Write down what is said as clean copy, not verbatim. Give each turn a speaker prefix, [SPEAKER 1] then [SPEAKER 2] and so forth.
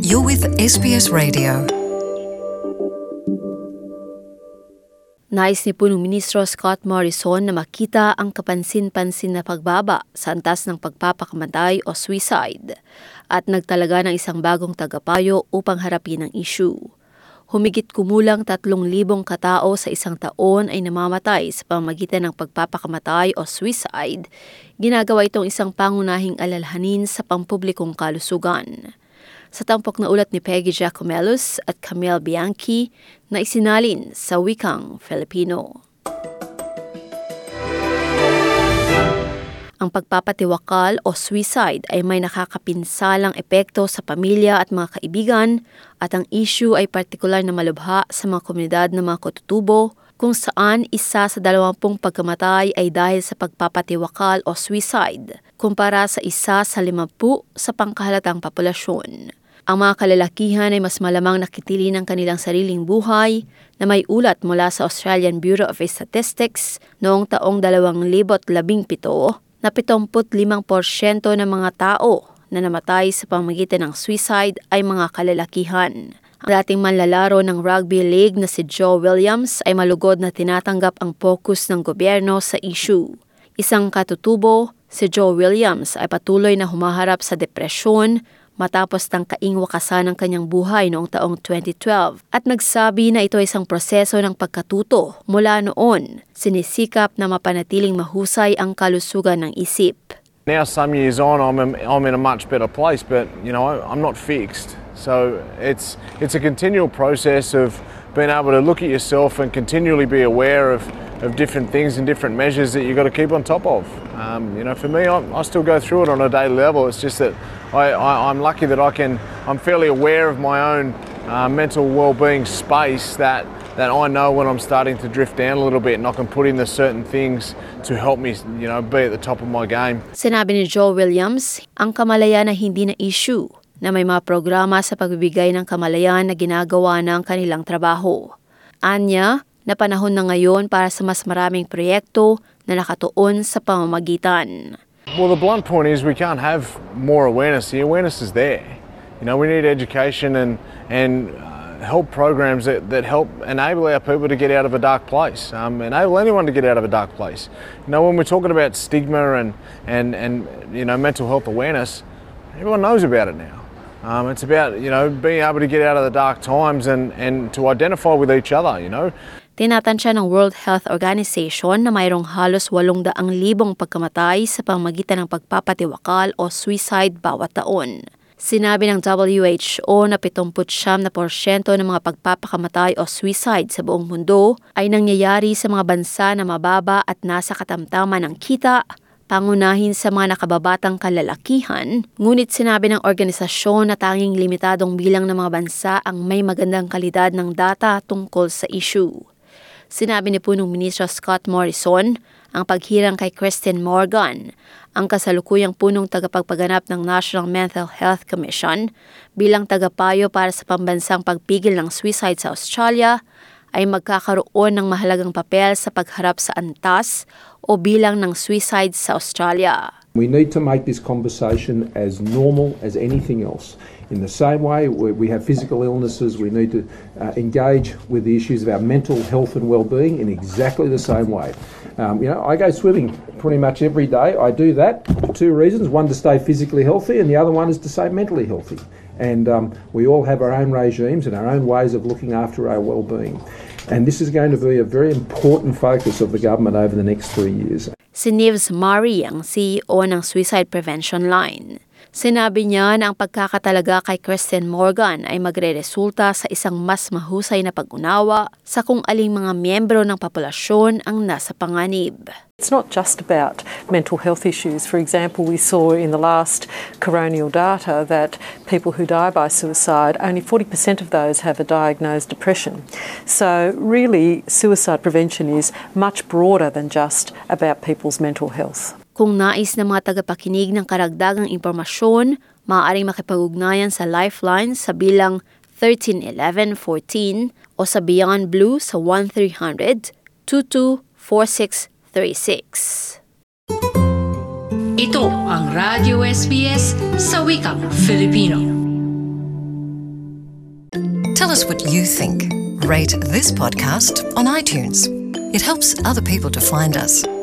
[SPEAKER 1] You're with SBS Radio.
[SPEAKER 2] Nais ni punong Ministro Scott Morrison na makita ang kapansin-pansin na pagbaba sa antas ng pagpapakamatay o suicide at nagtalaga ng isang bagong tagapayo upang harapin ang issue. Humigit kumulang 3,000 katao sa isang taon ay namamatay sa pamamagitan ng pagpapakamatay o suicide. Ginagawa itong isang pangunahing alalahanin sa pampublikong kalusugan. Sa tampok na ulat ni Peggy Giacomellos at Camille Bianchi na isinalin sa wikang Filipino. Ang pagpapatiwakal o suicide ay may nakakapinsalang epekto sa pamilya at mga kaibigan at ang issue ay partikular na malubha sa mga komunidad ng mga katutubo kung saan isa sa 20 pagkamatay ay dahil sa pagpapatiwakal o suicide kumpara sa isa sa 50 sa pangkahalatang populasyon. Ang mga kalalakihan ay mas malamang nakitili ng kanilang sariling buhay na may ulat mula sa Australian Bureau of Statistics noong taong 2017 na 75% ng mga tao na namatay sa pamamagitan ng suicide ay mga kalalakihan. Ang dating manlalaro ng rugby league na si Joe Williams ay malugod na tinatanggap ang focus ng gobyerno sa issue. Isang katutubo, si Joe Williams ay patuloy na humaharap sa depresyon matapos tangkaing wakasan ng kanyang buhay noong taong 2012 at nagsabi na ito ay isang proseso ng pagkatuto. Mula noon, sinisikap na mapanatiling mahusay ang kalusugan ng isip.
[SPEAKER 3] Now some years on I'm in a much better place, but I'm not fixed. So it's a continual process of being able to look at yourself and continually be aware of different things and different measures that you've got to keep on top of. For me, I still go through it on a daily level. It's just that I'm lucky that I'm fairly aware of my own mental well-being space that I know when I'm starting to drift down a little bit and I can put in the certain things to help me, be at the top of my game.
[SPEAKER 2] Sinabi ni Joe Williams, ang kamalayan na hindi na issue na may mga programa sa pagbibigay ng kamalayan na ginagawa ng kanilang trabaho. Anya, na panahon na ngayon para sa mas maraming proyekto na nakatuon sa pamamagitan.
[SPEAKER 3] Well, the blunt point is we can't have more awareness. The awareness is there. We need education and help programs that help enable our people to get out of a dark place, enable anyone to get out of a dark place. When we're talking about stigma and mental health awareness, everyone knows about it now. It's about being able to get out of the dark times and to identify with each other.
[SPEAKER 2] Tinatansya ng World Health Organization na mayroong halos 800,000 pagkamatay sa pamamagitan ng pagpapatiwakal o suicide bawat taon. Sinabi ng WHO na 79% ng mga pagpapakamatay o suicide sa buong mundo ay nangyayari sa mga bansa na mababa at nasa katamtaman ng kita, pangunahin sa mga nakababatang kalalakihan, ngunit sinabi ng organisasyon na tanging limitadong bilang ng mga bansa ang may magandang kalidad ng data tungkol sa issue. Sinabi ni punong Ministro Scott Morrison ang paghirang kay Kristen Morgan, ang kasalukuyang punong tagapagpaganap ng National Mental Health Commission, bilang tagapayo para sa pambansang pagpigil ng suicide sa Australia, ay magkakaroon ng mahalagang papel sa pagharap sa antas o bilang ng suicide sa Australia.
[SPEAKER 4] We need to make this conversation as normal as anything else. In the same way we have physical illnesses, we need to engage with the issues of our mental health and well-being in exactly the same way. I go swimming pretty much every day. I do that for two reasons. One, to stay physically healthy, and the other one is to stay mentally healthy. And we all have our own regimes and our own ways of looking after our well-being. And this is going to be a very important focus of the government over the next 3 years.
[SPEAKER 2] Si Nivs Murray ang CEO ng Suicide Prevention Line. Sinabi niya na ang pagkakatalaga kay Kristen Morgan ay magre-resulta sa isang mas mahusay na pag-unawa sa kung aling mga miyembro ng populasyon ang nasa panganib.
[SPEAKER 5] It's not just about mental health issues. For example, we saw in the last coronial data that people who die by suicide, only 40% of those have a diagnosed depression. So really, suicide prevention is much broader than just about people's mental health.
[SPEAKER 2] Kung nais ng mga tagapakinig ng karagdagang impormasyon, maaaring makipag-ugnayan sa Lifeline sa bilang 131114 o sa Beyond Blue sa 1300-224636.
[SPEAKER 1] Ito ang Radio SBS sa wikang Filipino. us what you think. Rate this podcast on iTunes. It helps other people to find us.